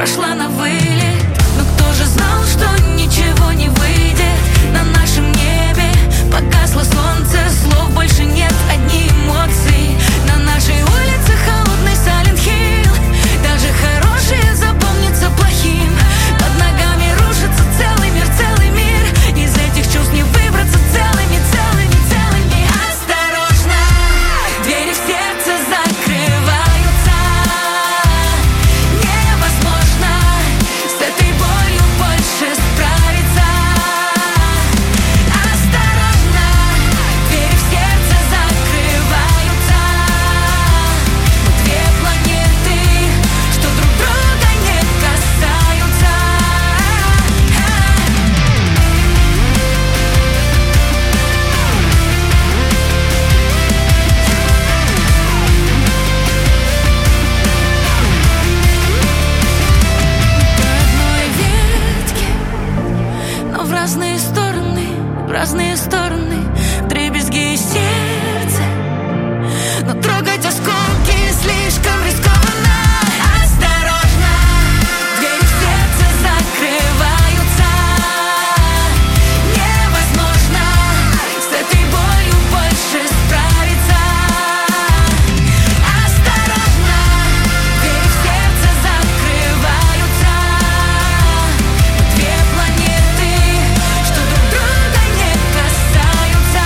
прошла на вылет. Но кто же знал, что ничего не выйдет? На нашем небе погасло солнце, слов больше нет, одни эмоции. На нашей улице холодный Silent Hill. Даже хорошее запомнится плохим. Под ногами рушится целый мир, целый мир. Из этих чувств не выбраться целыми, целыми, целыми. Осторожно, двери в сердце закрываются. Невозможно с этой болью больше справиться. Осторожно, двери в сердце закрываются. Мы две планеты, что друг друга не касаются. По одной ветке, но в разные стороны, в разные стороны. Вдребезги и сердце, но трогать осколки слишком рискованно. Осторожно, двери в сердце закрываются. Невозможно с этой болью больше справиться. Осторожно, двери в сердце закрываются. Мы две планеты, что друг друга не касаются.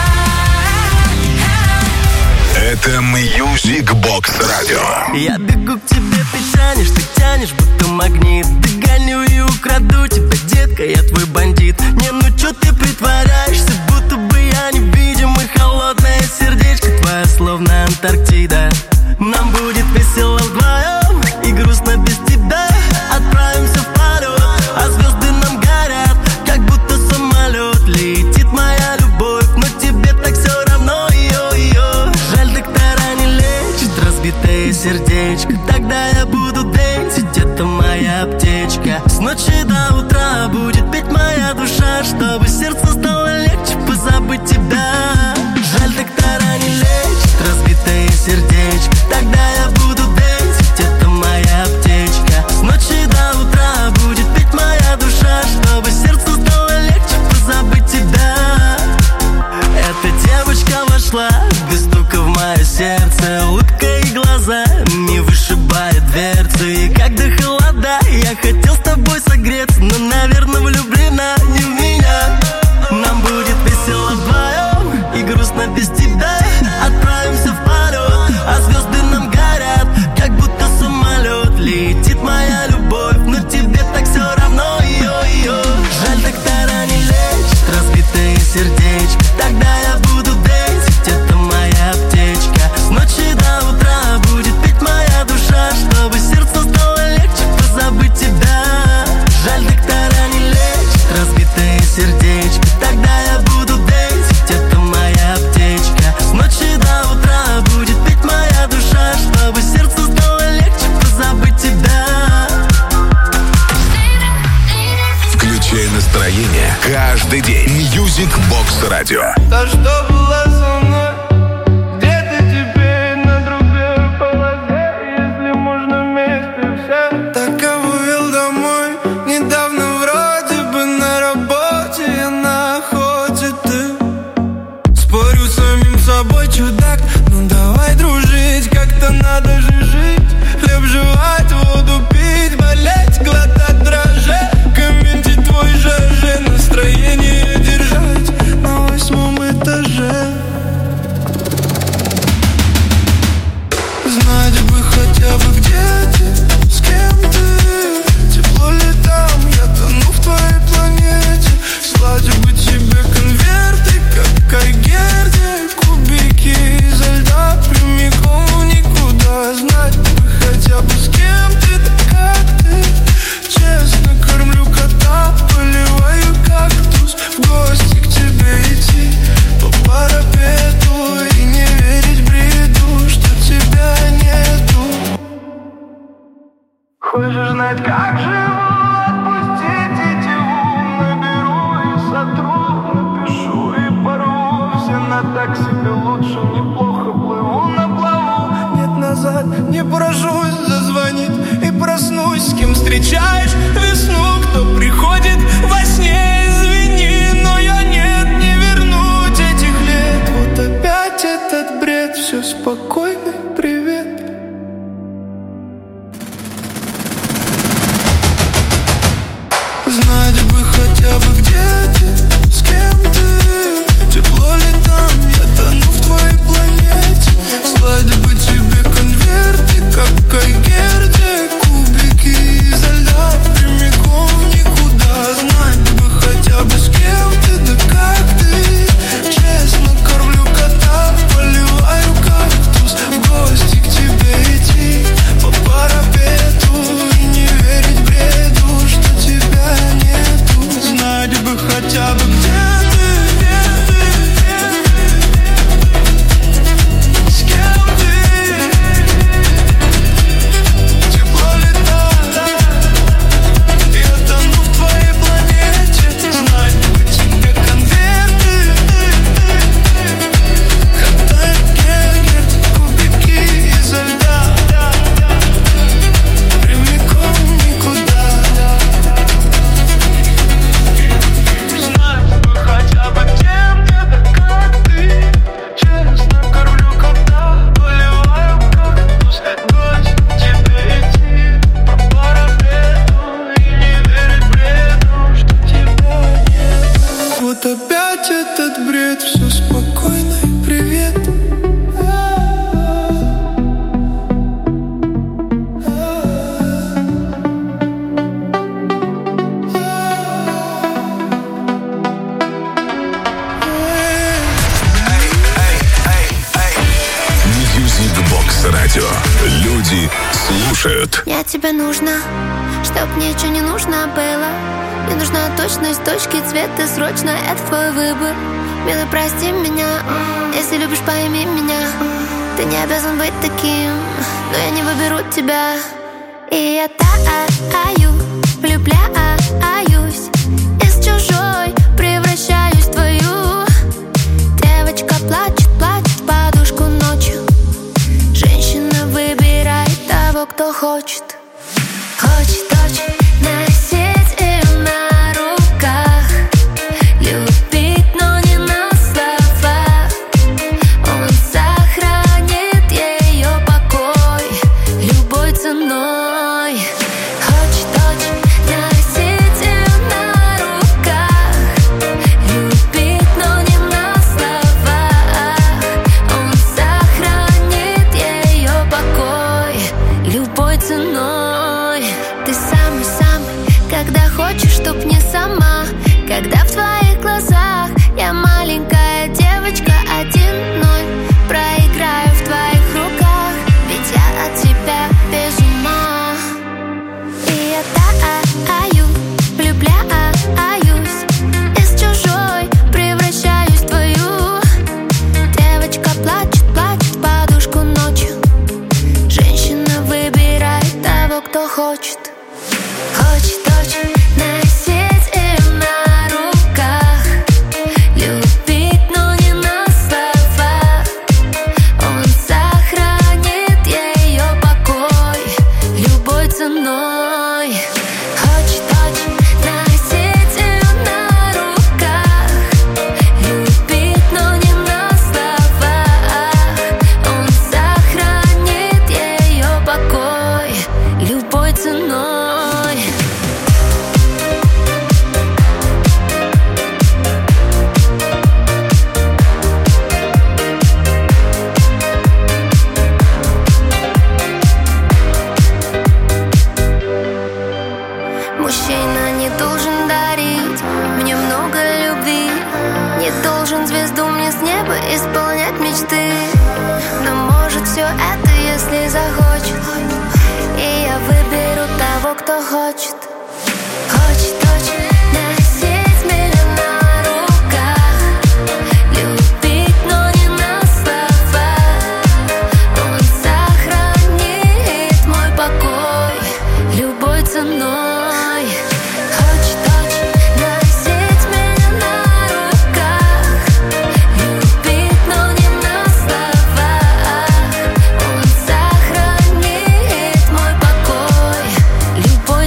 Это Music Box Radio. Я бегу к тебе, ты тянешь, будто магнит. Догоню и украду тебя, детка, я твой бандит. Не, ну чё ты притворяешься, будто бы я невидим. И холодное сердечко твое, словно Антарктида. Нам будет весело вдвоем и грустно без тебя. Отправимся в полет, а звезды нам горят, как будто самолет. Летит моя любовь, но тебе так все равно, ее. Жаль, доктора не лечат разбитое сердечко. Тогда я буду дэнсить, это моя аптечка. С ночи до утра будет петь моя душа, чтобы сердце стало легче позабыть тебя. Жаль, доктора не лечат разбитое сердечко. Тогда я буду дэнсить, это моя аптечка. С ночи до утра будет петь моя душа, чтобы сердце стало легче позабыть тебя. Эта девочка вошла без стука в мое сердце. Улыбка и глаза не вышибает дверцы. И когда холода, я хотел с тобой согреться, но, наверное, влюблена не в меня. Нам будет весело вдвоем и грустно без тебя. Отправимся в полет, а звезды нам горят, как будто самолет. Летит моя любовь, но тебе так все равно, ее. Жаль, доктора не лечат разбитое сердечко. Тогда я буду дэнсить, это моя аптечка. С ночи до утра будет петь моя душа, чтобы сердце стало легче позабыть тебя. Жаль, доктора не лечат разбитое сердечко. Тогда я буду дэнсить, это моя аптечка. С ночи до утра будет петь моя душа, чтобы сердце стало легче позабыть тебя. Включай настроение каждый день. Music Box Radio. То, что было со мной, где ты теперь на другой полосе, если можно вместе все. Так я вывел домой, недавно вроде бы на работе, я на охоте, ты. Спорю с самим собой, чудак, ну давай дружить, как-то надо же жить. Хлеб жевать, воду пить, болеть, глотать, дрожать. Комментить твой ЖЖ, настроение держать на 8 этаже. Знать бы хотя бы, где ты, с кем ты. Тепло ли там, я тону в твоей планете. Слать бы тебе конверты, как Айгерде. Кубики изо льда прямиком в никуда. Знать бы хотя бы, с кем ты, да как ты. Честно кормлю кота, поливаю кактус. В гости к тебе идти по парапету и не верить бреду, что тебя нету. Хочешь знать, как живу? Отпустить тетиву, наберу и сотру, напишу и порву. Все на так себе лучше, неплохо плыву на плаву. Нет назад, не поражусь, зазвонит и проснусь с кем. кем встречаешь весну, кто приходит во сне. Извини, но я нет, не вернуть этих лет. Вот опять этот бред, все спокойно, привет. Знать бы хотя бы где ты, с кем ты. Тепло ли там, я тону в твоей планете. Слать бы тебе конверты, как Кайгерде. Кубики изо льда прямиком в никуда. Знать бы хотя бы с кем ты, да как ты. Честно кормлю кота, поливаю кактус. В гости к тебе идти по парапету и не верить бреду, что тебя нету. Знать бы хотя бы где ты, с кем ты. Тепло лета, я тону в твоей планете. Знать бы тебе конверты, хватай гегерт, кубики изо льда, прямиком никуда. Знать бы хотя бы кем ты, да как ты. Честно кормлю кота, поливаю кактус. Гость к тебе идти по парапету и не верить бреду, что тебя нет. Вот опять этот бред, все спокойно и привет. Music Box Radio. Люди слушают. Мне от тебя нужно, чтоб мне ничего не нужно было. Мне нужна точность, точки, цвета, срочно. Это твой выбор. Милый, прости меня. Если любишь, пойми меня. Ты не обязан быть таким, но я не выберу тебя. И я таю, влюбляюсь. Из чужой превращаюсь в твою. Девочка плачет, плачет в подушку ночью. Женщина выбирает того, кто хочет. Хочет очень носить ее на руках. Любить, но не на словах. Он сохранит ее покой любой ценой. Хочет очень носить ее на руках. Любить, но не на словах. Он сохранит ее покой любой ценой. Ты самый-самый, когда хочешь, чтоб не сама. Когда в твоих глазах я маленькая девочка 1-0. Проиграю в твоих руках, ведь я от тебя без ума. И я таю, влюбляюсь. Из чужой превращаюсь в твою. Девочка плачет, плачет в подушку ночью. Женщина выбирает того, кто хочет. Хочет очень носить ее на руках. Любить, но не на словах. Он сохранит ее покой любой ценой. Хочет очень носить ее на руках. Любить, но не на словах. Он сохранит ее покой любой ценой. Мужчина не должен дарить мне много любви. Не должен звезду мне с неба исполнять мечты. Но может все это, если захочет. И я выберу того, кто хочет. Хочет очень носить меня на руках. Любить, но не на словах. Он сохранит мой покой любой ценой. Хочет очень носить меня на руках. Любить, но не на словах. Он сохранит мой покой любой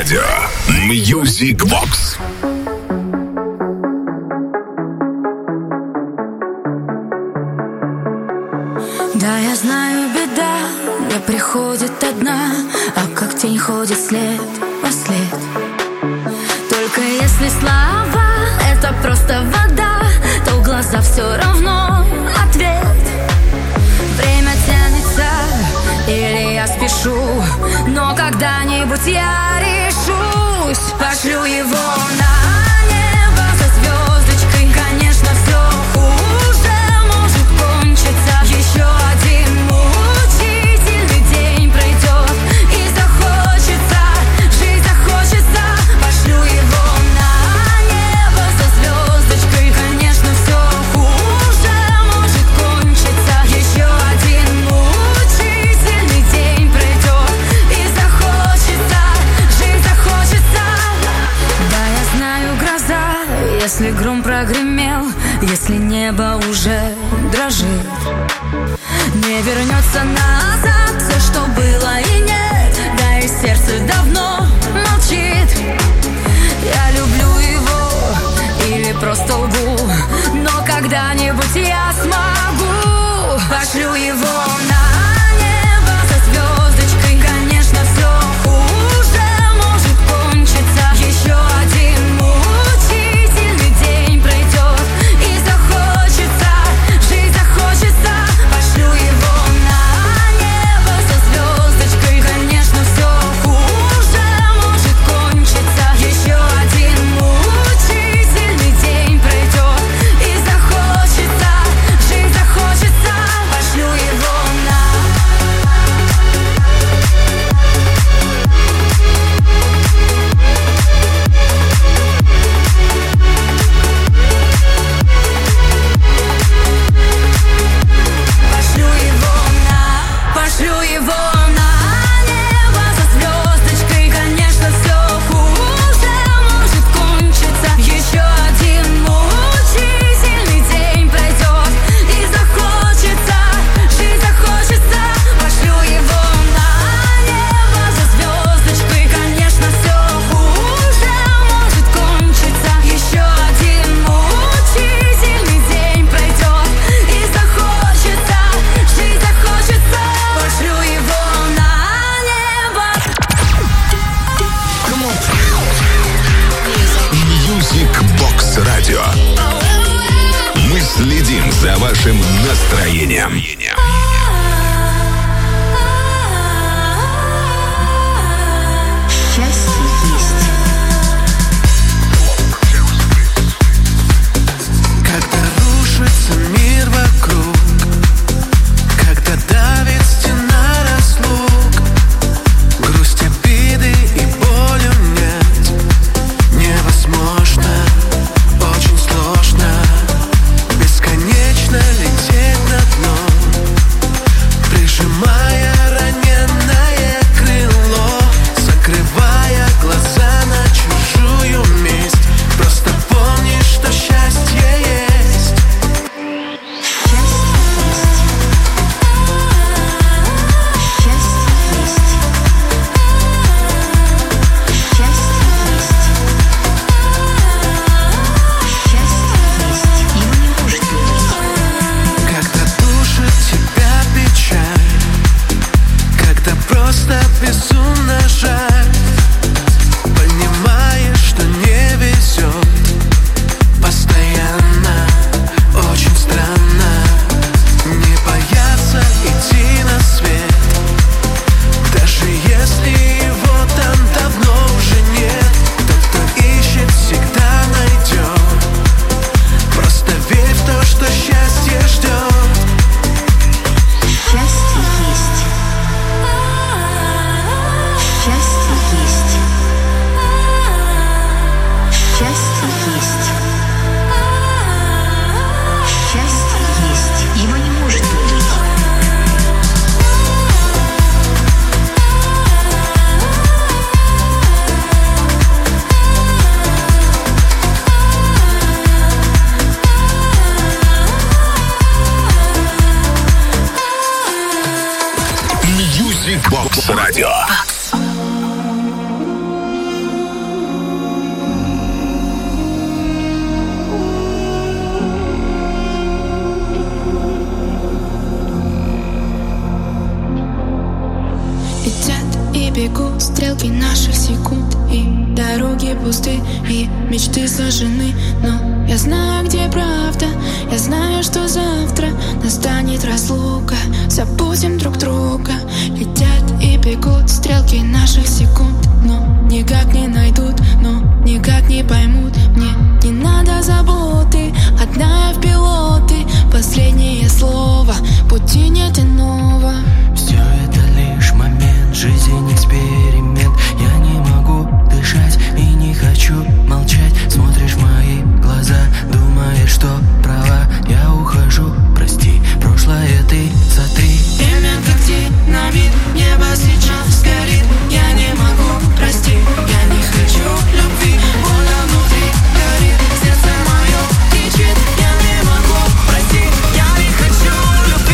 радио. Music Box. Да, я знаю, беда не приходит одна, а как тень ходит след во след. Только если слова — это просто вода, то в глаза все равно ответ. Время тянется, или я спешу, но когда-нибудь я решусь. Пошлю его на небо за звездочкой. Конечно, все хуже может кончиться. Еще один мучительный день пройдет, и захочется, жить захочется. Пошлю его на небо за звездочкой. Конечно, все хуже может кончиться. Еще один мучительный день пройдет, и захочется, жить захочется. Да, я знаю, гроза, если гром прогремел, если небо уже дрожит, не вернется назад все, что было и нет. Да и сердце давно молчит. Я люблю его или просто лгу, но когда-нибудь я смогу. Пошлю его на небо за звездочкой. Конечно, все хуже может кончиться. Еще один мучительный день пройдет, и захочется, жить захочется. Пошлю его на небо за звездочкой. Конечно, все хуже может кончиться. Еще один мучительный день пройдет, и захочется, жить захочется. Пошлю его на... Пошлю его на небо за звездочкой. Конечно, все хуже может кончиться. Еще один мучительный день пройдет, и захочется, жить захочется. Пошлю его на небо за звездочкой. Конечно, все хуже может кончиться. Еще один мучительный день пройдет, и захочется, жить захочется. Пошлю его на небо. Music Box Radio. Мы следим за вашим настроением. Счастье есть. Когда рушится мир вокруг, когда давит стена разлук, грусть, обиды и боль унять невозможно, очень сложно, бесконечно лететь на дно, прижимая раненое крыло, закрывая глаза на чужую месть. Просто помни, что счастье есть. Когда душит тебя печаль, когда просто безумно жаль, понимаешь, что не везет постоянно, очень странно не бояться идти на свет, даже если его там давно уже нет. Тот, кто ищет, всегда найдет. Просто верь в то, что счастье ждет. Счастье есть. Счастье есть. Счастье есть. Счастье есть. Его не может не быть. Music Box Radio. и бегут стрелки наших секунд, и дороги пусты, и мечты сожжены. Но я знаю, где правда, я знаю, что завтра настанет разлука. Забудем друг друга. Летят и бегут стрелки наших секунд, но никак не найдут, но никак не поймут. Мне не надо заботы, одна я в пилоты. Последнее слово, пути нет иного. Все это лишь момент, жизнь эксперимент. Я не могу дышать и не хочу молчать. Смотришь в мои глаза, думаешь, что права. Я ухожу, прости, прошлое ты сотри. Время как динамит, небо сейчас горит. Я не могу, прости, я не хочу любви. Больно внутри горит, сердце мое кричит. Я не могу, прости, я не хочу любви.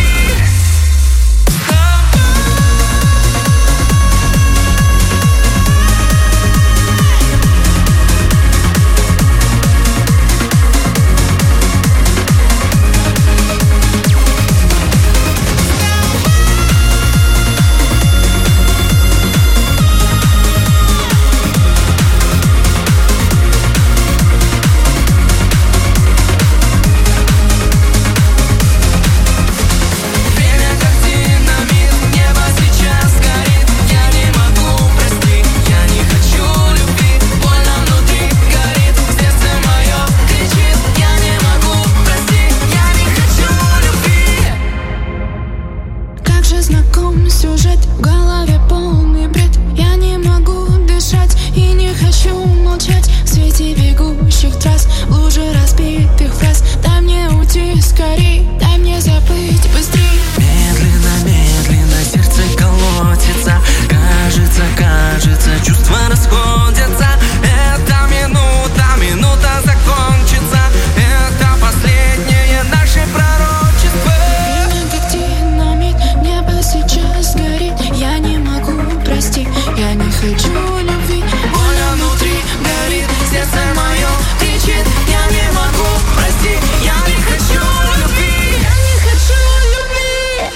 Сюжет в голове полный бред. Я не могу дышать и не хочу молчать. В свете бегущих трасс, в луже разбитых фраз. Дай мне уйти скорей, дай мне забыть быстрей. Медленно, медленно сердце колотится. Кажется, кажется, чувства расходятся. Эта минута закончится. Это последнее наше пророчество. Время как динамит, небо сейчас горит. Я не могу, прости, я не хочу любви. Больно внутри горит, сердце мое кричит. Я не могу, прости, я не хочу любви. Я не хочу любви.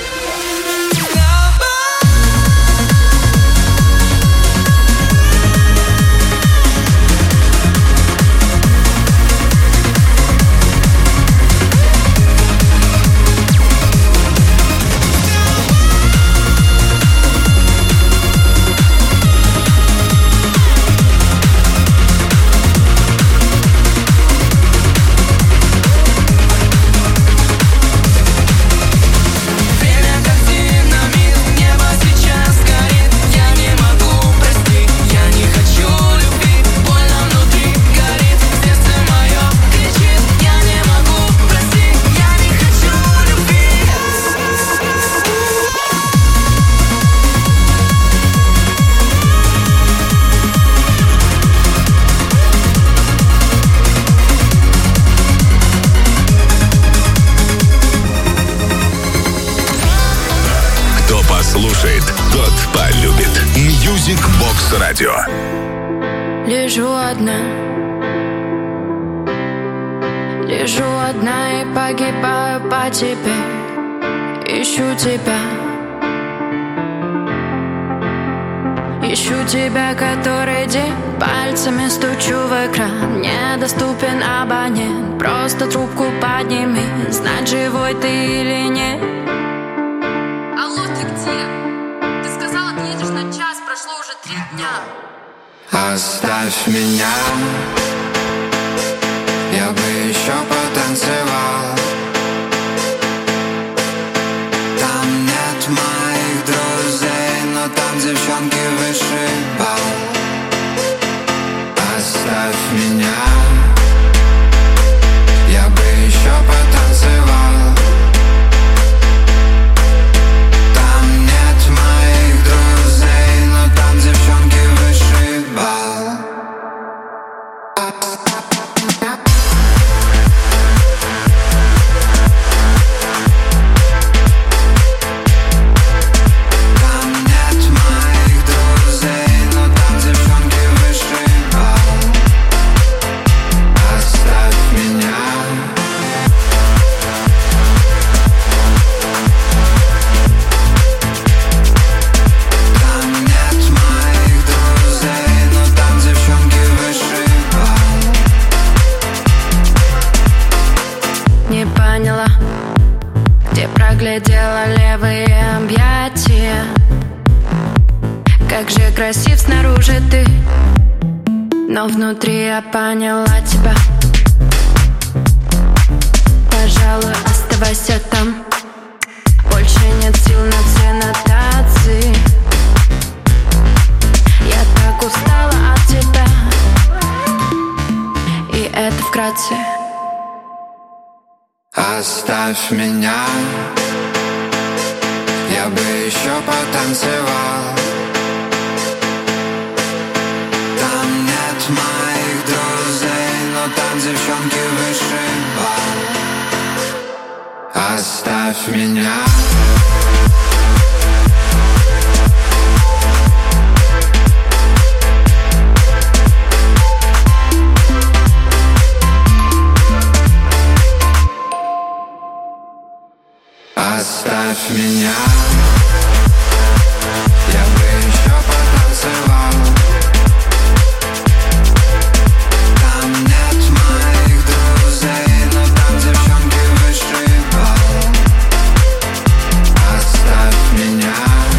Слушает, тот полюбит. Music Box Radio. Лежу одна и погибаю по тебе. Ищу тебя который день. Пальцами стучу в экран. Недоступен абонент. Просто трубку подними. Знать, живой ты или нет. Алло, ты где? Ты сказал, отъедешь на час, прошло уже 3 дня. Оставь меня, я бы еще потанцевал. Там нет моих друзей, но там девчонки высший бал. Оставь меня, я бы еще потанцевал. Там нет моих друзей, но там девчонки высший бал. красив снаружи ты, но внутри я поняла тебя. Пожалуй, оставайся там. Больше нет сил на все нотации. Я так устала от тебя. И это вкратце. Оставь меня, я бы еще потанцевал. Там нет моих друзей, но там девчонки выше бал. Оставь меня. Оставь меня, я бы еще потанцевал. Там нет моих друзей, но там девчонки выше бал. Оставь меня.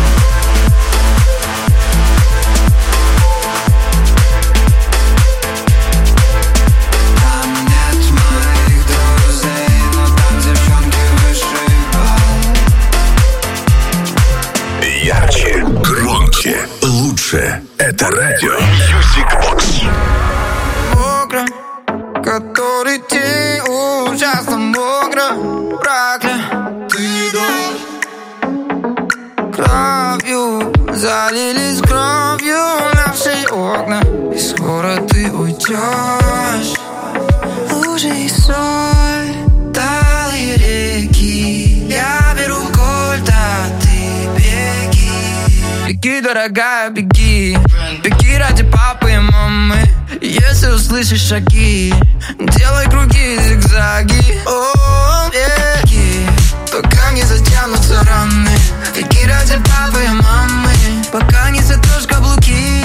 Там нет моих друзей, но там девчонки выше бал. Ярче, громче, лучше. Это радио Music Box. Мокро, который день ужасно мокро. Проклятый дождь. Кровью залились кровью наши окна. И скоро ты уйдешь. Лужи и соль, талые реки. Я беру кольт, а ты беги. Беги, дорогая, беги. Беги ради папы и мамы. Если услышишь шаги, делай круги, зигзаги. О, беги, пока не затянутся раны. Беги ради папы и мамы, пока не затрешь каблуки.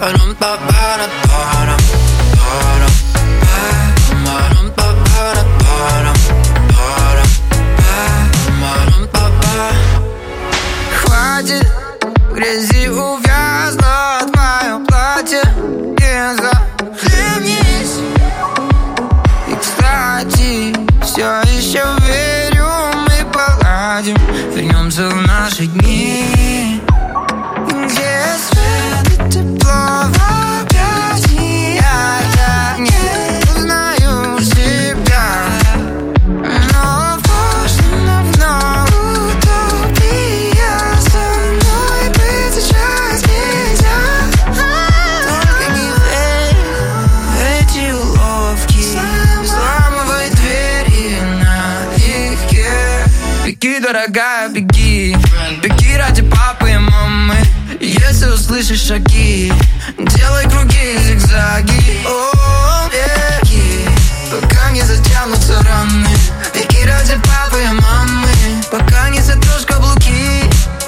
Хватит грязи, увязла в моем платье. Не захлебнись. И, кстати, все еще верю, мы поладим. Вернемся в наши дни, где свет и тепло в объятиях. Я не узнаю себя, но в прошлом давно утопия. Со мной быть сейчас нельзя. Только не верь в эти уловки. Взламывай двери налегке. Беги, дорогая, беги. Беги ради папы и мамы. Если услышишь шаги, делай круги, зигзаги. О, беги, пока не затянутся раны. Беги ради папы и мамы, пока не затрешь каблуки.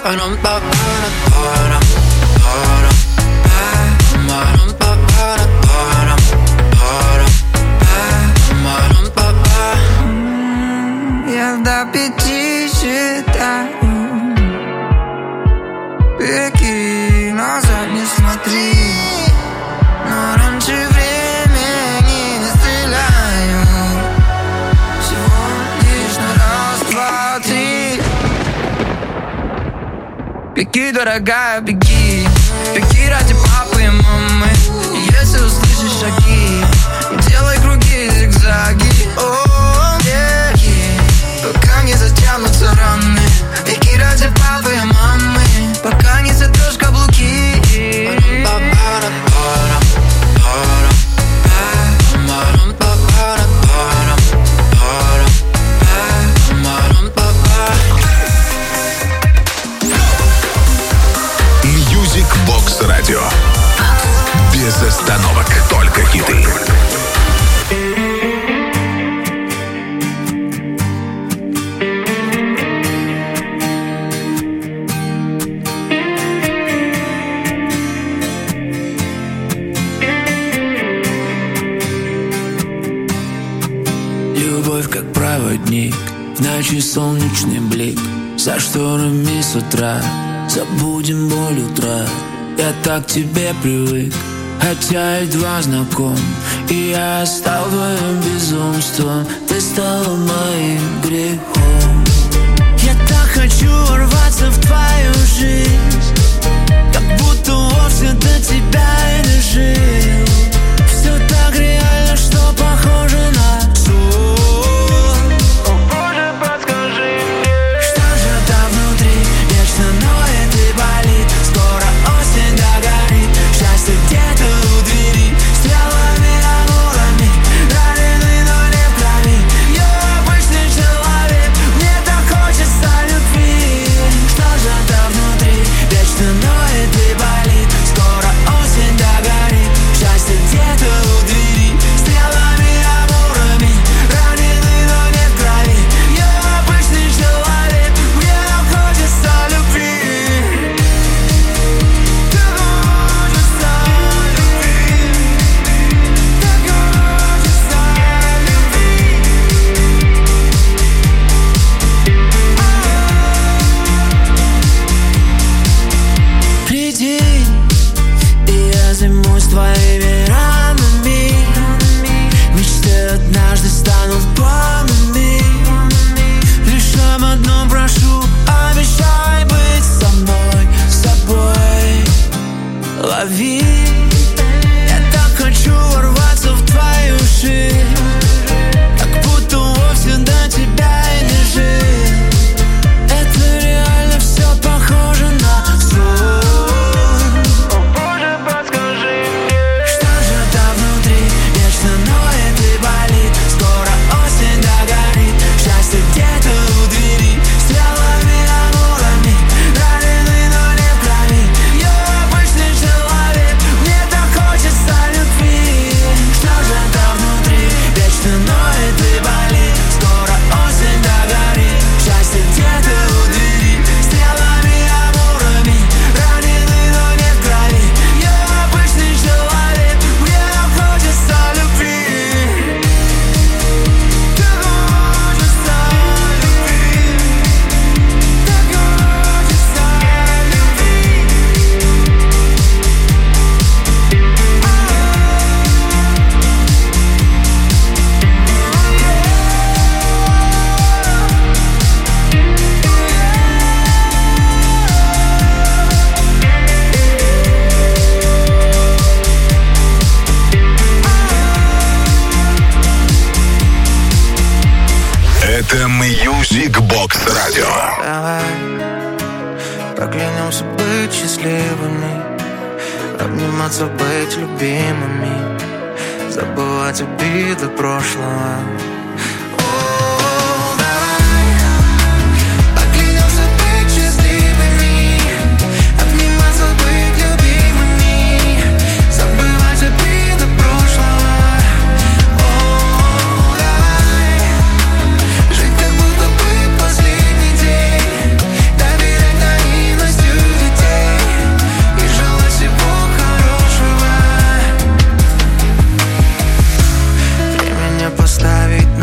Я до 5 считаю. Беги, назад не смотри. Но раньше времени стреляю. Всего лишь на раз, два, три. Беги, дорогая, беги. Беги ради папы и мамы. Если услышишь шаги, делай круги, зигзаги. О, беги, пока не затянутся раны. Беги ради папы и мамы, пока не затрешь каблуки. Music Box Radio. Без остановок, только хиты. Любовь как проводник, в ночи солнечный блик. За шторами с утра забудем боль утра. Я так к тебе привык, хотя едва знаком. И я стал твоим безумством, ты стала моим грехом. Я так хочу ворваться в твою жизнь, как будто вовсе до тебя и не жил. Все так реально, что похоже на сон. О боже, подскажи мне, что же там внутри вечно ноет и болит. Скоро осень догорит, счастье где-то у двери. Стрелами, амурами, раненый, но не в крови. Я обычный человек, мне так хочется любви. Что же там внутри вечно ноет и болит. Скоро осень догорит, счастье где-то у двери. Стрелами, амурами, раненый, но не в крови. Я обычный человек, мне так хочется любви. Так хочется любви. Так хочется любви. Приди, и я займусь твоими ранами. Мечты однажды станут планами. Лишь об одном прошу, обещай быть со мной, с собой. Лови. Я так хочу ворваться в твою жизнь, как будто вовсе до тебя и не жил. Это реально все похоже на сон. о боже, подскажи мне, Что же там внутри вечно ноет и болит. Скоро осень догорит, счастье где-то у двери. Стрелами, амурами, раненый, но не в крови. Я обычный человек, мне так хочется любви. Что же там внутри вечно ноет и болит. Скоро осень догорит, счастье где-то у двери. Стрелами, амурами, раненый, но не в крови. Я обычный человек, мне так хочется любви. Так хочется любви. Так хочется Это Music Box Radio. Давай поклянемся быть счастливыми, обниматься, быть любимыми, забывать обиды прошлого. О, давай поклянемся быть счастливыми, обниматься, быть любимыми, забывать обиды прошлого. О, давай жить как будто бы последний день, доверять наивностью детей и желать всего хорошего. Время не поставить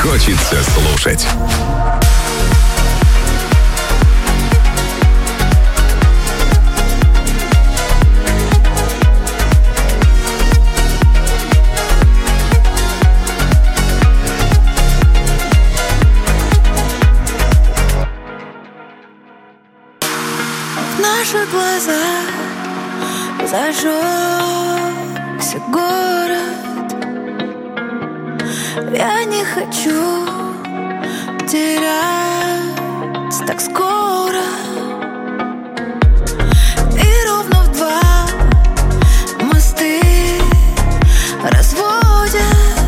хочется слушать. В наших глазах зажегся город. Я не хочу терять так скоро. И ровно в два мосты разводят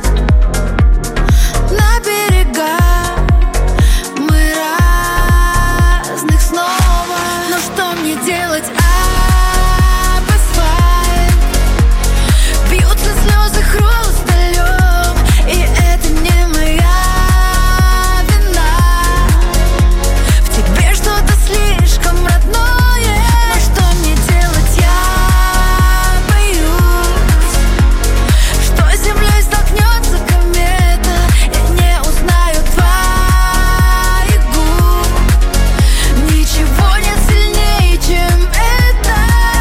на берега мы разных снова. Но что мне делать? Об асфальт бьются слезы хрусталем, и это не моя вина. В тебе что-то слишком родное. Но что мне делать? Я боюсь, что с землей столкнется комета. Я не узнаю твоих губ. Ничего нет сильнее, чем это.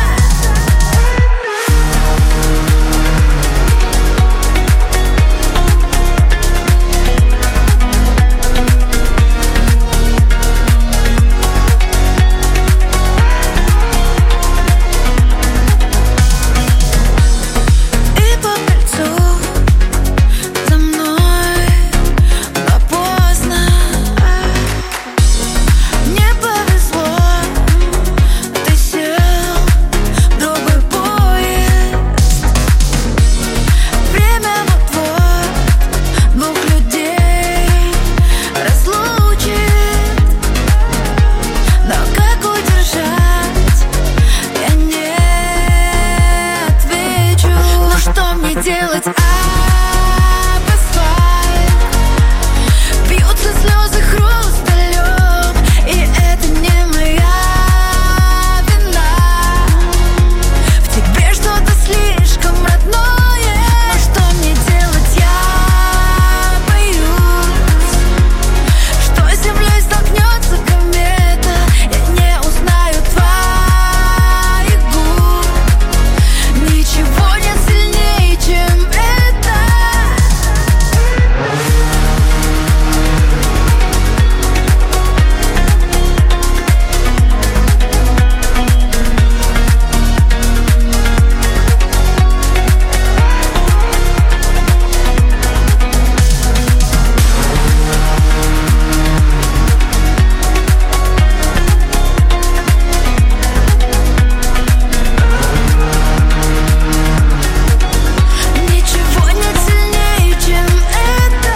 И по кольцу за мной, но поздно. Мне повезло, ты сел в другой поезд. Время вот-вот двух людей разлучит. Но как удержать, я не отвечу. Но что мне делать? Об асфальт бьются слезы хрусталем, и это не моя вина. В тебе что-то слишком родное. Но что мне делать? Я боюсь, что с землей столкнется комета. Я не узнаю твоих губ. Ничего нет сильнее, чем это. Ничего нет сильнее, чем это.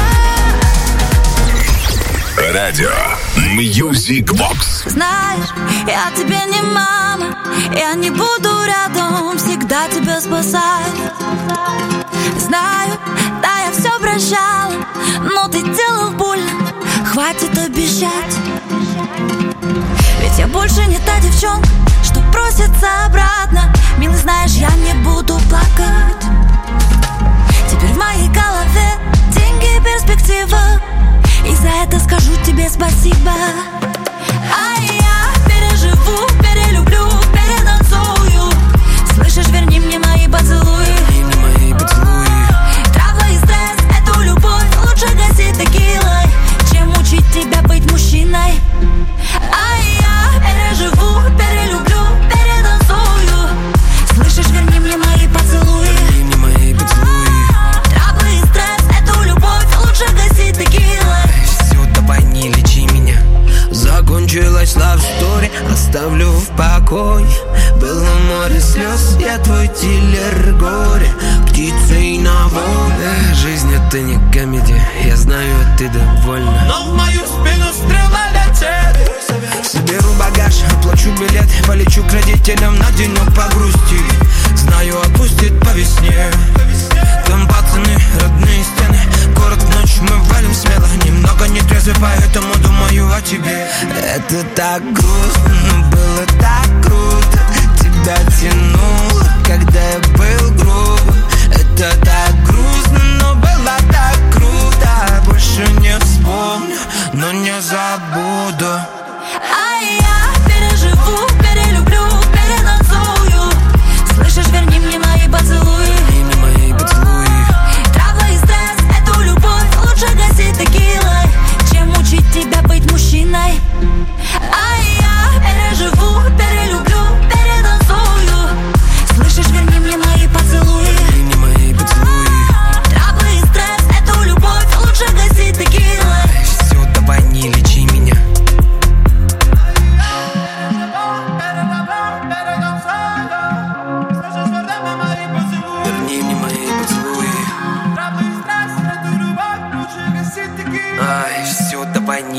Радио Music Box. Знаешь, я тебе не мама, я не буду рядом всегда тебя спасать. Знаю, да, я все прощала, но ты делал больно, хватит обещать. Ведь я больше не та девчонка, что просится обратно. Милый, знаешь, я не буду плакать. Теперь в моей голове деньги и перспектива, и за это скажу тебе спасибо. А я переживу, перелюблю, перетанцую. Слышишь, верни мне мои поцелуи. Травма и стресс, эту любовь лучше гасить текилой, чем учить тебя быть мужчиной. А я переживу, перелюблю, перетанцую. Слышишь, верни мне мои поцелуи. Травма и стресс, эту любовь лучше гасить текилой. Все, давай не лечи меня. Закончилась love story, оставлю в покое. Было море слез, я твой дилер горя, птицей на воле. Жизнь это не комедия, я знаю, ты довольна. Но в мою спину стрела летит. Соберу багаж, оплачу билет, полечу к родителям на денек погрустить. Знаю, отпустит по весне. Там пацаны, родные стены. Город ночь, мы валим смело. Немного не трезвый, поэтому думаю о тебе. Это так грустно, но было так круто. Тебя тянуло, когда я был грубым. Это так грустно, но было так круто. Больше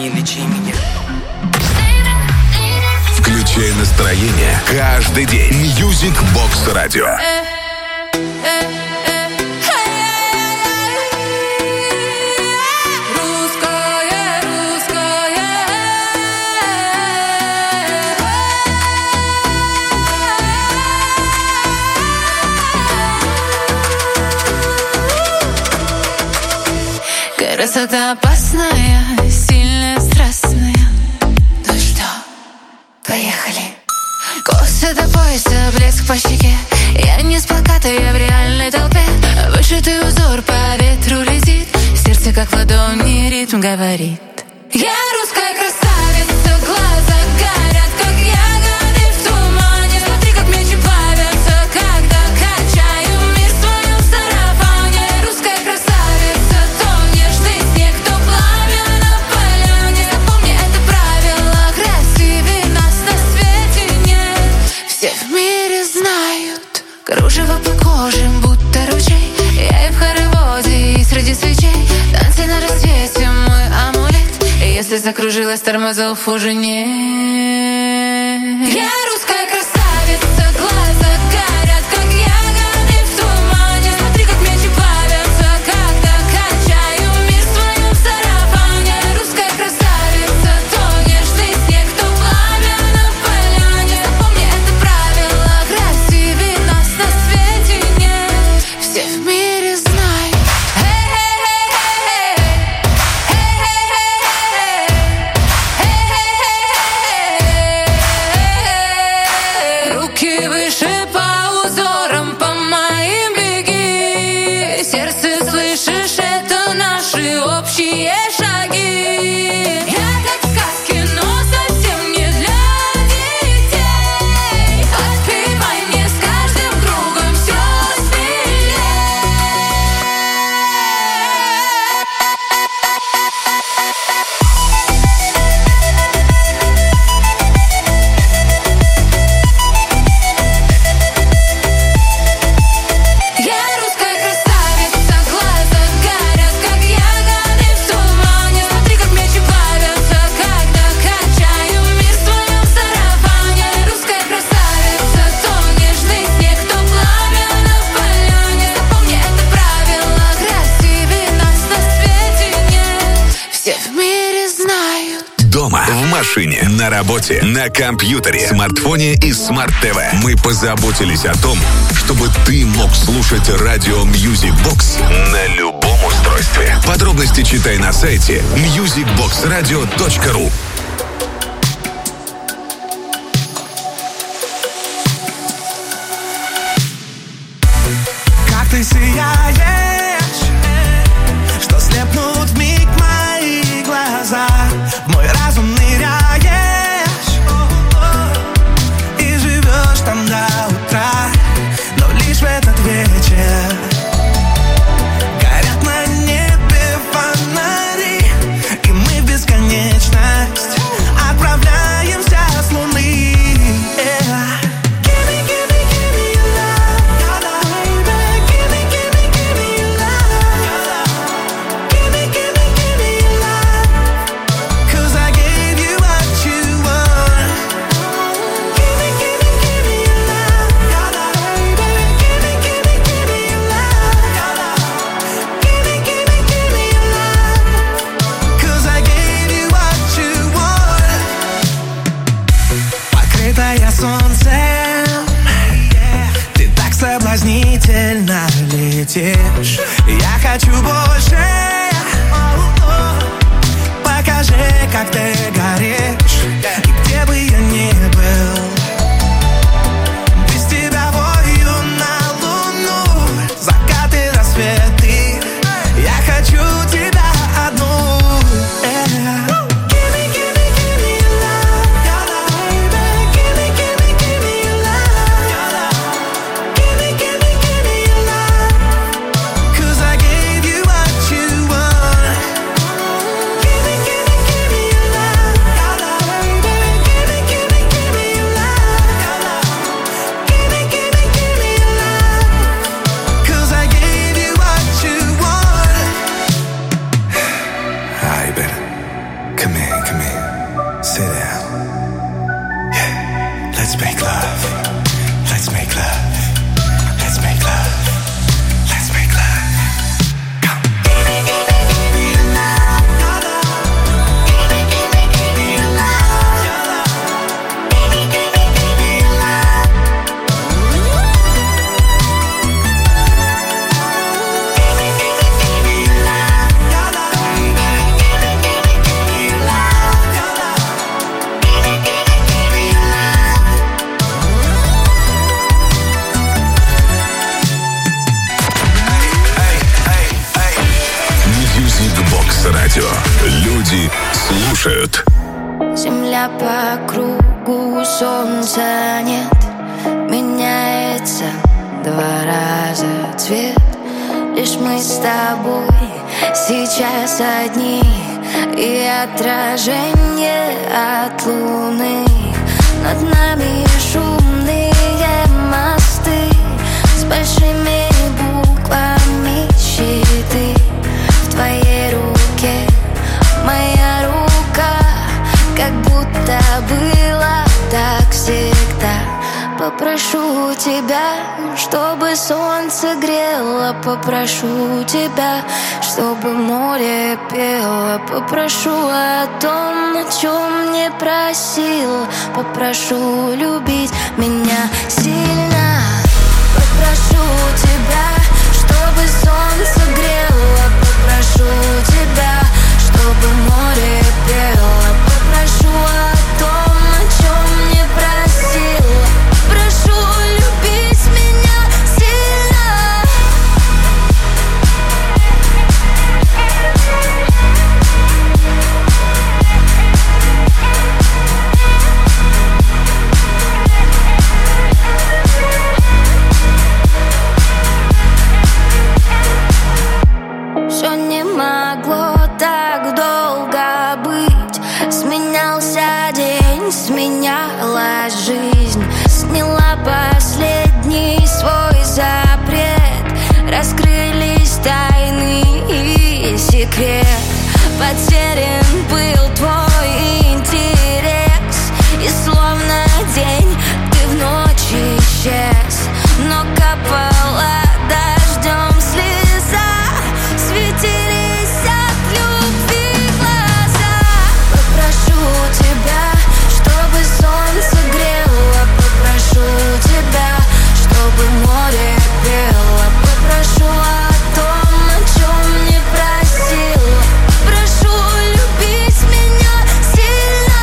не лечи меня. Включай настроение каждый день. Music Box Radio. Красота опасная, сильная, страстная. Ну что, поехали. Косы до пояса, блеск по щеке. Я не с плаката, я в реальной толпе. Вышитый узор по ветру летит. Сердце как в ладони ритм говорит. Я русская красавица, глаза горят, как ягоды в тумане. Смотри, как мечи плавятся, когда качаю мир в своем сарафане. Русская красавица, то нежный снег, то пламя на поляне. Запомни это правило, красивее нас на свете нет. Все в мире знают, кружево по коже, будто ручей. Я и в хороводе, и среди свечей. Танцы на рассвете, мой амулет. Если закружилась, тормозов уже нет. Я русская красавица, глаза горят, как ягоды в тумане. Смотри, как мечи плавятся, когда качаю мир в своем сарафане. Русская красавица, то нежный снег, то пламя на поляне. Запомни это правило, красивее нас на свете нет. Все в мире знают. Руки выше по узорам, по моим беги. Сердце, слышишь, это наши общие шаги. Я как в сказке, но совсем не для детей. Подпевай мне с каждым кругом все смелее. Я русская красавица, глаза горят, как ягоды в тумане. Смотри, как мечи плавятся, когда качаю мир в своем сарафане. Русская красавица, то нежный снег, то пламя на поляне. Запомни это правило, красивее нас на свете нет. Все в мире знают. Дома, в машине, на работе, на компьютере, смартфоне и смарт-ТВ. Мы позаботились о том, чтобы ты мог слушать радио Music Box на любом устройстве. Подробности читай на сайте musicboxradio.ru. Как ты сияешь, что слепнут вмиг мои глаза. В мой разум ныряешь и живешь там до утра. Но лишь в этот вечер горят на небе фонари, и мы в бесконечность отправляемся с луны. Give me your love, baby. Give me Music Box Radio. Люди слушают. Земля по кругу, солнца нет. Меняется 2 раза цвет. Лишь мы с тобой сейчас одни. И отражение от луны. Над нами шумные мосты с большими буквами щиты. В твоей руке моя рука, как будто было так всегда. Попрошу тебя, чтобы солнце грело. Попрошу тебя, чтобы море пело. Попрошу о том, о чем не просил. Попрошу любить меня сильно. Попрошу тебя, чтобы солнце грело. Попрошу тебя, чтобы море пело. Попрошу о том, о чем не просил. Прошу любить меня сильно. Все не могло так долго быть. Сменялся день, сменялась жизнь. Сняла последний свой запрет. Раскрылись тайны и секрет. Потерян был твой интерес. И словно день ты в ночь исчез. Но капала дождем слеза. Светились от любви глаза. Попрошу тебя, чтобы солнце грело. Попрошу тебя, чтобы море пело. Попрошу о том, о чем не просил. Прошу любить меня сильно.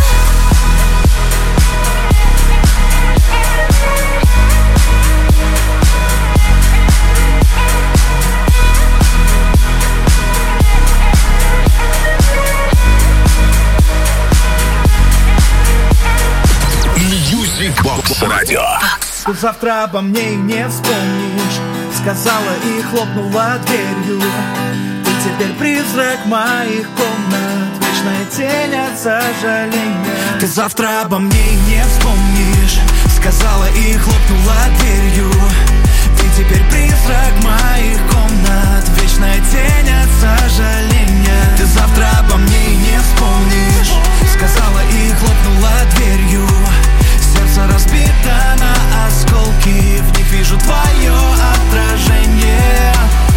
Music Box Radio. Ты завтра обо мне и не вспомнишь. Сказала и хлопнула дверью. Ты теперь призрак моих комнат. Вечная тень от сожаления. Ты завтра обо мне и не вспомнишь. Сказала и хлопнула дверью. Ты теперь призрак моих комнат. Вечная тень от сожаления. Ты завтра обо мне и не вспомнишь. Сказала и хлопнула дверью. Сердце разбито на осколки. В них вижу твое отражение.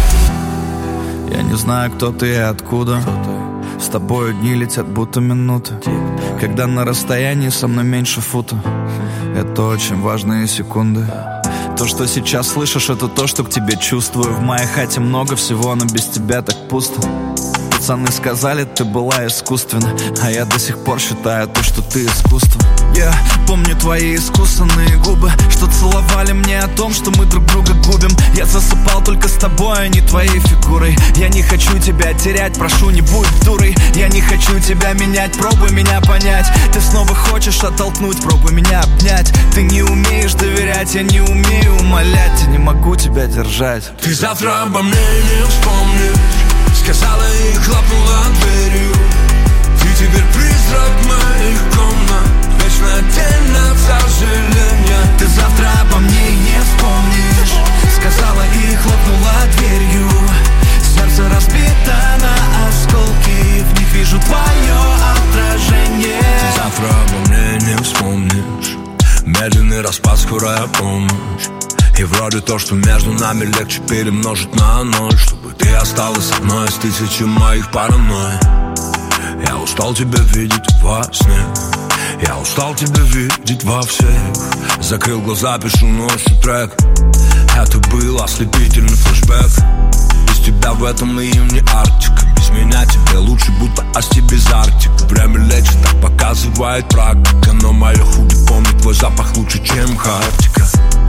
Я не знаю, кто ты и откуда. С тобою дни летят, будто минуты. Когда на расстоянии со мной меньше фута. Это очень важные секунды. То, что сейчас слышишь, это то, что к тебе чувствую. В моей хате много всего, но без тебя так пусто. Пацаны сказали, ты была искусственна. А я до сих пор считаю то, что ты искусство. Я помню твои искусанные губы, что целовали мне о том, что мы друг друга губим. Я засыпал только с тобой, а не твоей фигурой. Я не хочу тебя терять, прошу, не будь дурой. Я не хочу тебя менять, пробуй меня понять. Ты снова хочешь оттолкнуть, пробуй меня обнять. Ты не умеешь доверять, я не умею умолять. Я не могу тебя держать. Ты завтра обо мне не вспомнишь. Сказала и хлопнула дверью. Ты теперь призрак моих комнат. Вечная тень от сожаления. Ты завтра обо мне и не вспомнишь. Сказала и хлопнула дверью. Сердце разбито на осколки. В них вижу твое отражение. Ты завтра обо мне не вспомнишь. Медленный распад, скорая помощь. И вроде то, что между нами легче перемножить на ноль. Чтобы ты осталась одной из тысячи моих паранойй. Я устал тебя видеть во сне. Я устал тебя видеть во всех. Закрыл глаза, пишу ночью трек. Это был ослепительный флешбэк. Без тебя в этом июне Арктика. Без меня тебе лучше, будто Асти без Арктика. Время лечит, так показывает практика. Но мое худи помнит твой запах лучше, чем Хартика.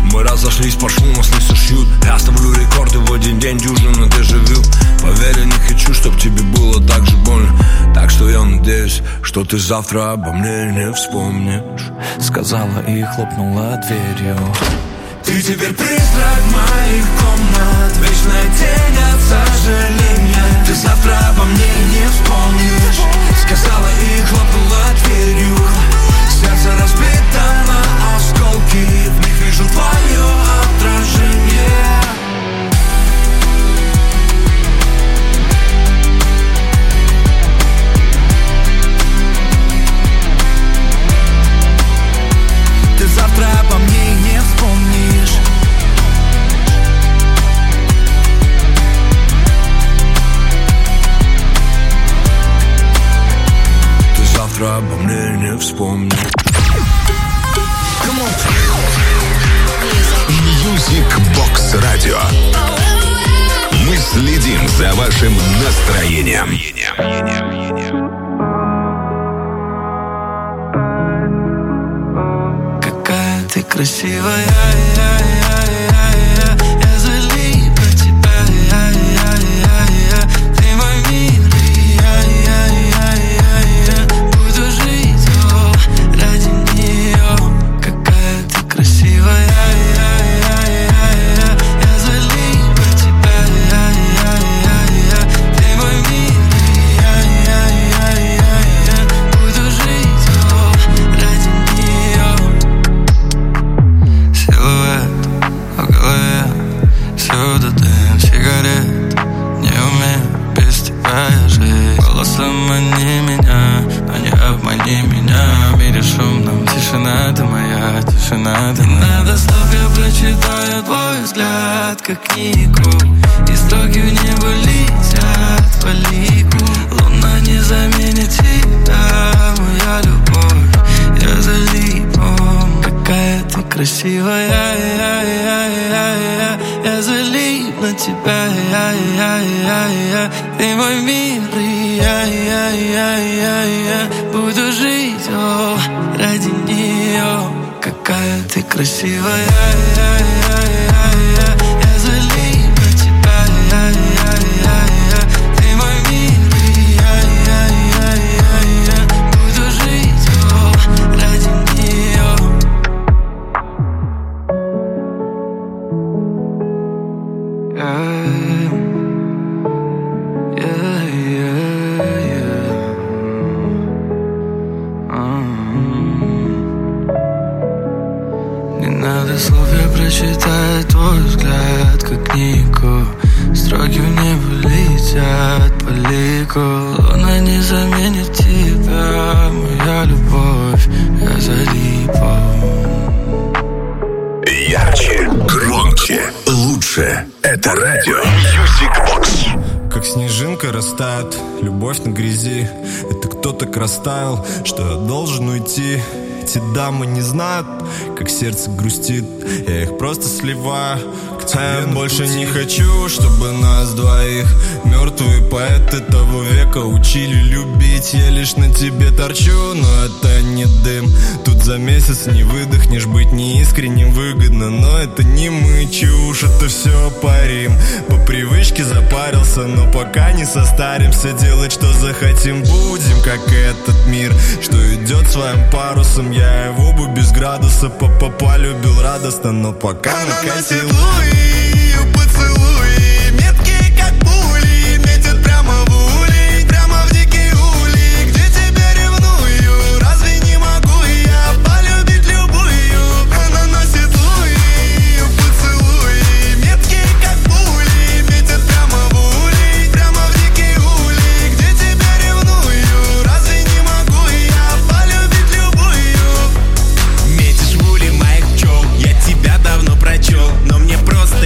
Мы разошлись по шву, нас не сошьют. Я ставлю рекорды в один день, дюжину дежавю. Поверь, я не хочу, чтоб тебе было так же больно. Так что я надеюсь, что ты завтра обо мне не вспомнишь. Сказала и хлопнула дверью. Ты теперь призрак моих комнат, вечная тень от сожаления. Ты завтра обо мне не вспомнишь. Сказала и хлопнула дверью. Сердце разбито на осколки, в них вижу твое отражение. Ты завтра обо мне не вспомнишь. Ты завтра обо мне не вспомнишь. Music Box Radio. Мы следим за вашим настроением. Какая ты красивая, я залип на тебя, ты мой мир, буду жить ради нее. Какая ты красивая, я залип на тебя, ты мой мир, буду жить ради нее. Силуэт в голове, всюду дым сигарет. Не умею без тебя я жить. Голосом мани меня, но не обмани меня. В мире шумном тишина ты моя, тишина ты моя. Надо слов, я прочитаю твой взгляд, как книгу. И строки в небо летят по лику. Луна не заменит тебя, моя любовь. Я залипом. Какая ты красивая, я залип на тебя, ты мой мир, буду жить ради нее. Какая ты красивая, я залип на тебя, ты мой мир, буду жить ради нее. Не надо слов, я прочитаю твой взгляд, как книгу. Строки в небо летят по лику. Луна не заменит тебя, моя любовь. Я залипом. Ярче, громче, лучше. Это радио Music Box. Как снежинка растает, любовь на грязи. Это кто так растаял, что я должен уйти. Эти дамы не знают, как сердце грустит. Я их просто сливаю. Я больше не хочу, чтобы нас двоих мертвые поэты того века учили любить. Я лишь на тебе торчу, но это не дым. Тут за месяц не выдохнешь, быть неискренним выгодно. Но это не мы, чушь, это все парим. По привычке запарился, но пока не состаримся. Делать, что захотим, будем, как этот мир, что идет своим парусом. Я его бы без градуса полюбил радостно, но пока накатил. Ее поцелуи, меткие как пули, метят прямо в улей, прямо в дикий улей. Где тебя ревную, разве не могу я полюбить любую? Она носит луи, ее поцелуи, меткие как пули, метят прямо в улей, прямо в дикий улей. Где тебя ревную, разве не могу я полюбить любую? Метишь в улей моих пчел, я тебя давно прочел, но мне просто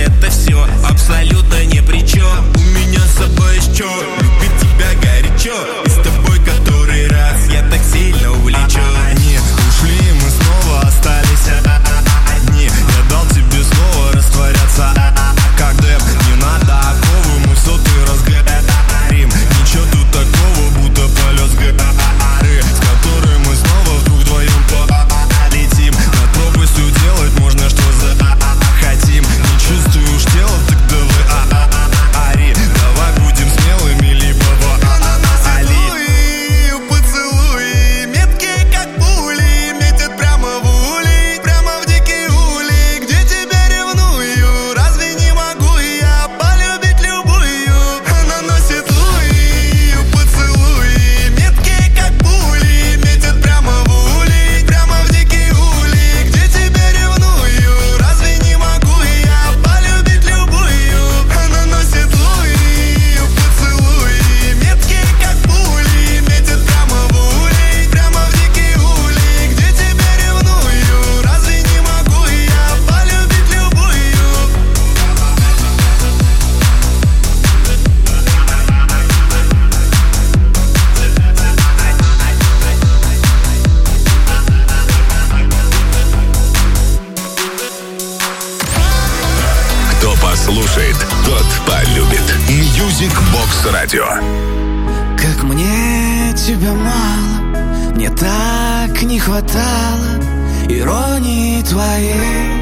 полюбит. Music Box Radio. Как мне тебя мало, мне так не хватало иронии твоей.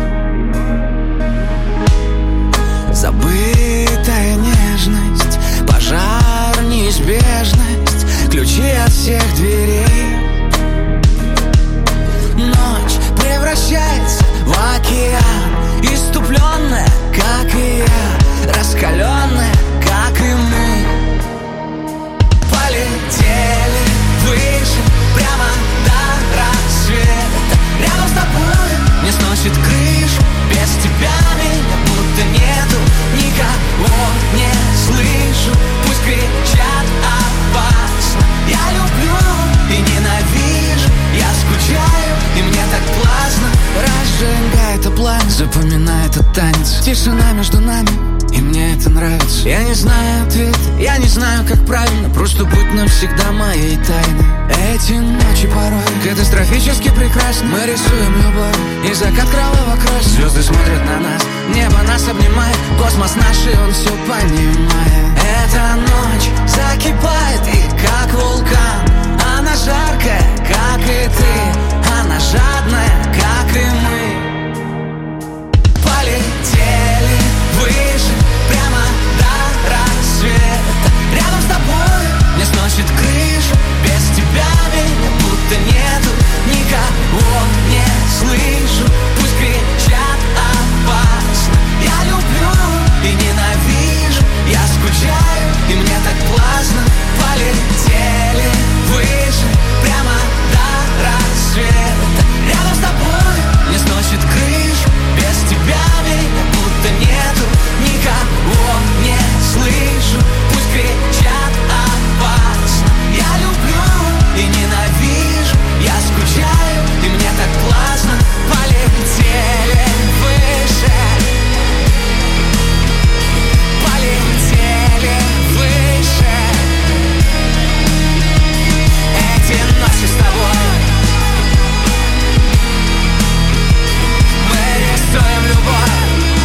Забытая нежность, пожар, неизбежность, ключи от всех дверей. Ночь превращается в океан, иступленная, как и я, раскаленная, как и мы. Полетели выше, прямо до рассвета. Рядом с тобой не сносит крышу, без тебя меня будто нету. Никого не слышу, пусть кричат опасно. Я люблю и ненавижу, я скучаю, и мне так классно. Разжигай это пламя, запоминай этот танец. Тишина между нами, и мне это нравится. Я не знаю ответ, я не знаю, как правильно. Просто будь навсегда моей тайной. Эти ночи порой катастрофически прекрасны. Мы рисуем любовь, и закат кроваво-красный. Звезды смотрят на нас, небо нас обнимает. Космос наш, и он все понимает. Эта ночь закипает, и как вулкан. Она жаркая, как и ты. Она жадная, как и мы. Полетели выше, прямо до рассвета. Рядом с тобой не сносит крышу, без тебя меня будто нету. Никого не слышу, пусть кричат опасно. Я люблю и ненавижу, я скучаю, и мне так классно. Полетели выше, прямо до рассвета. Рядом с тобой не сносит крышу, без тебя меня будто нету. Никого не слышу, пусть кричат опасно. Я люблю и ненавижу, я скучаю, и мне так классно. Полетели выше, полетели выше. Эти ночи с тобой мы рисуем любовь.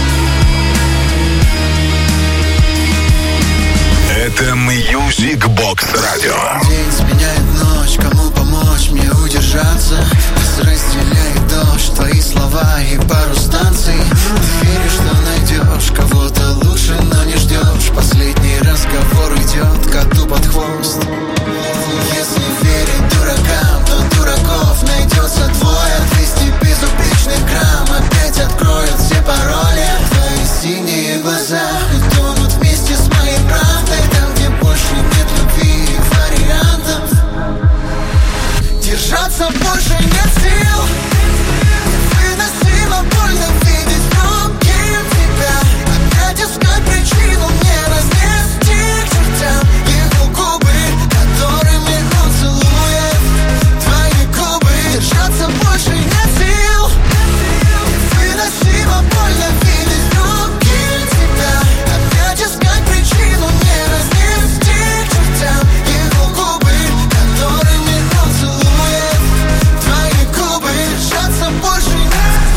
Это Music Box Radio. День сменяет ночь, кому помочь мне удержаться? Нас разделяет дождь, твои слова и пару станций. Ты веришь, что найдешь кого-то лучше, но не ждешь. Последний разговор идет коту под хвост. Если верить дуракам, то дураков найдется двое. 200 безупречных грамм опять откроют все пароли. Твои синие глаза тонут вместе с моей правдой. Там, где больше нет любви и вариантов. Держаться больше нет сил. Невыносимо больно видеть другим тебя. Опять искать причину мне разнести к чертям. Его губы, которыми он целует твои губы. Держаться больше нет сил. Невыносимо больно видеть другим тебя. Опять искать причину мне разнести к чертям. Его губы, которыми он целует твои губы. Держаться больше нет.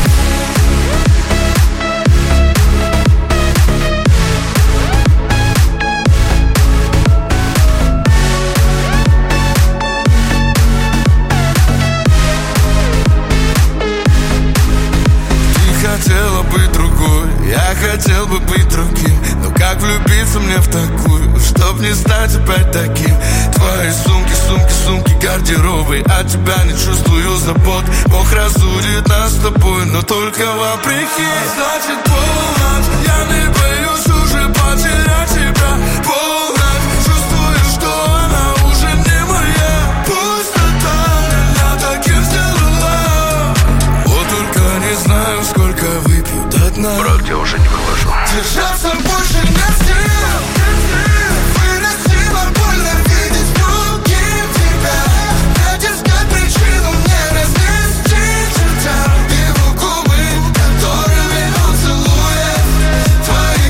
Ты хотела быть другой, я хотел бы быть другим. Но как влюбиться мне в такую, чтоб не стать опять таким? Твои сумки, сумки, сумки, гардеробы. От тебя не чувствую забот. Бог разудит нас с тобой, но только вопреки. Значит полночь, я не боюсь уже потерять тебя. Полночь, чувствую, что она уже не моя. Пустота меня таким сделала. Вот только не знаю, сколько выпью до дна. Брат, я уже не вывожу. Держаться больше нет сил. Невыносимо больно видеть другим тебя. Опять искать причину мне разнести к чертям. Его губы, которыми он целует твои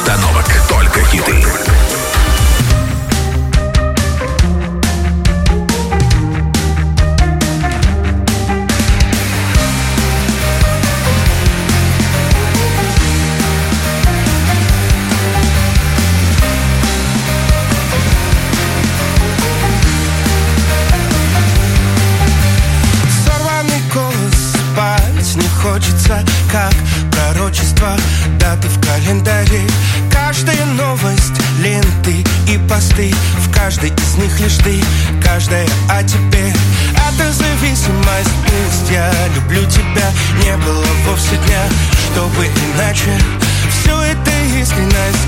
остановок. Только хиты. Хочется, как пророчество, даты в календаре. Каждая новость, ленты и посты, в каждой из них лишь ты, каждая о тебе. Это зависимость, пусть я люблю тебя, не было вовсе дня, чтобы иначе. Все это искренность,